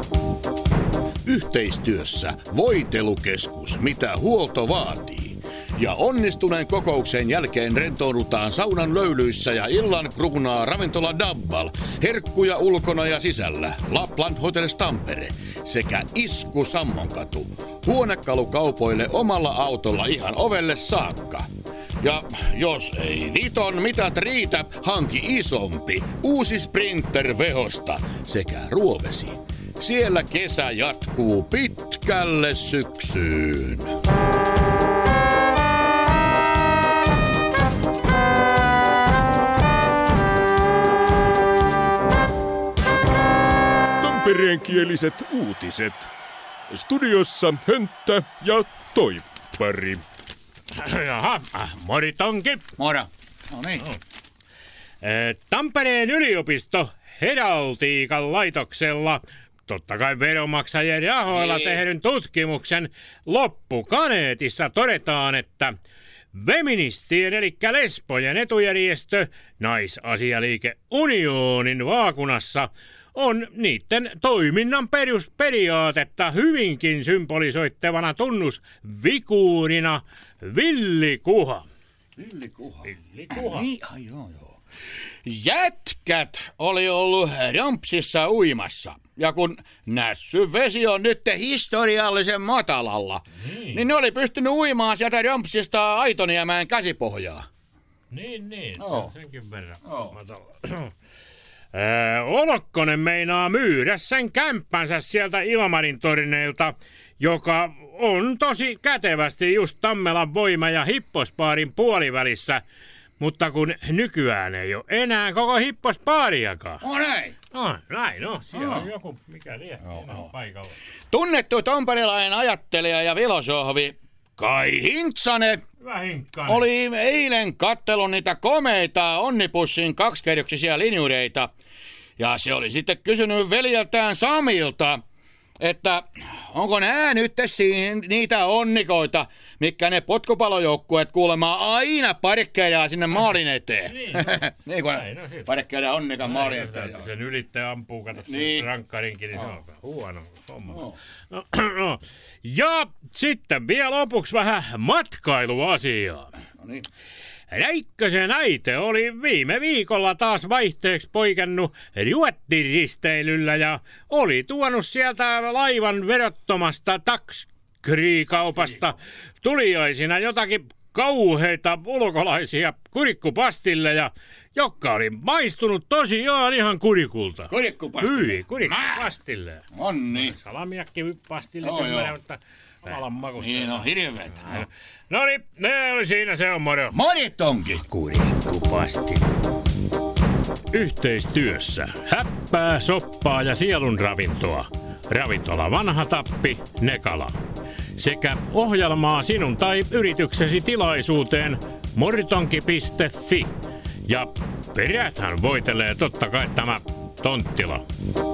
Yhteistyössä Voitelukeskus, mitä huolto vaatii. Ja onnistuneen kokouksen jälkeen rentoudutaan saunan löylyissä ja illan kruunaa ravintola Dabbal, herkkuja ulkona ja sisällä, Lapland Hotels Tampere sekä Isku Sammonkatu. Huonekalukaupoille omalla autolla ihan ovelle saakka. Ja jos ei Viton mitat riitä, hanki isompi, uusi Sprinter Vehosta sekä Ruovesi. Siellä kesä jatkuu pitkälle syksyyn. Tampereenkieliset uutiset. Studiossa Hönttä ja Toippari. Jaha, moritonki. Moro. No niin. Tampereen yliopisto Heraldiikan laitoksella, totta kai veronmaksajien rahoilla tehdyn tutkimuksen loppukaneetissa todetaan, että feministien eli lesbojen etujärjestö Naisasialiike Unionin vaakunassa on niiden toiminnan perusperiaatetta hyvinkin symbolisoittavana tunnusvikuurina villikuha. Villikuha. Villikuha. Niin, joo. Jätkät oli ollut Rompsissa uimassa. Ja kun nässy vesi on nyt historiallisen matalalla, niin ne oli pystynyt uimaan sieltä Rompsista Aitoniemäen käsipohjaa. Niin, se on senkin verran matalalla. Olokkonen meinaa myydä sen kämppänsä sieltä Ilmarin torineilta, joka on tosi kätevästi just Tammelan Voima- ja Hipposbaarin puolivälissä, mutta kun nykyään ei ole enää koko Hipposbaariakaan. Näin. Siellä on joku, mikä paikalla. Tunnettu tamperelainen ajattelija ja filosofi Kai Hintsanen oli eilen kattellut niitä komeita Onnipussin kaksikerroksisia linjureita. Ja se oli sitten kysynyt veljeltään Samilta, että onko nää nyt niitä onnikoita, mitkä ne potkupalojoukkueet kuulemma aina parkkeeraa sinne maalin eteen. Niin kun parkkeeraa onnikan maalin eteen. Sen ylittäjä ampuu, kato rankkarinkin, niin se on huono homma. No. Ja sitten vielä lopuksi vähän matkailuasiaa. No niin. Räikkösen äite oli viime viikolla taas vaihteeksi poikennut Ruottiristeilyllä ja oli tuonut sieltä laivan verottomasta tax-free-kaupasta tuliaisina jotakin kauheita ulkolaisia kurikkupastilleja, jotka oli maistunut tosiaan ihan kurikulta. Kurikkupastille? Kurikkupastille. On niin. Salamiakkipastille, mutta alan makusta. Niin on hirveetä. No niin, ne oli siinä, se on moro. Moritonki. Kurikkupasti. Yhteistyössä häppää, soppaa ja sielun ravintoa. Ravintola Vanha Tappi, Nekala. Sekä ohjelmaa sinun tai yrityksesi tilaisuuteen moritonki.fi. Ja peräthän voitelee totta kai tämä Tonttila.